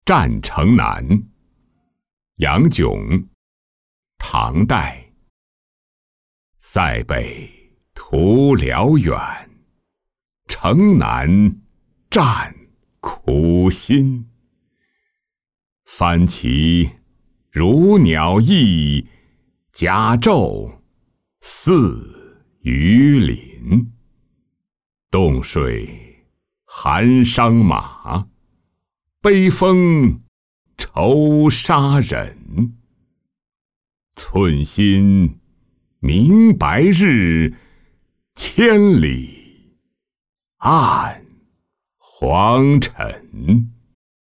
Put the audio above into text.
战城南。杨炯，唐代。塞北图辽远，城南战苦心。翻旗如鸟翼，甲胄似鱼鳞。冻水寒伤马，悲风愁杀人。寸心明白日，千里暗黄尘。